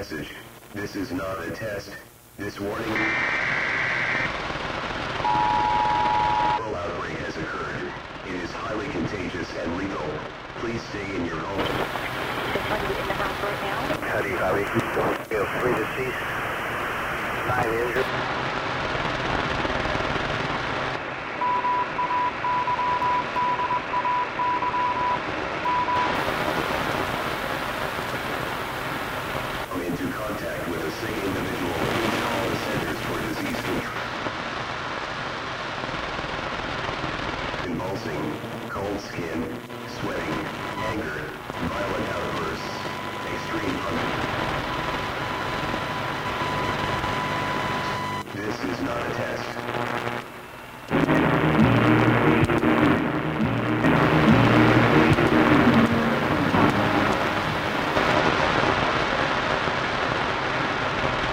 message. This is not a test. This warning outbreak has occurred. It is highly contagious and lethal. Please stay in your home. Somebody in the house right now? Howdy, Feel free to cease. 9 injured.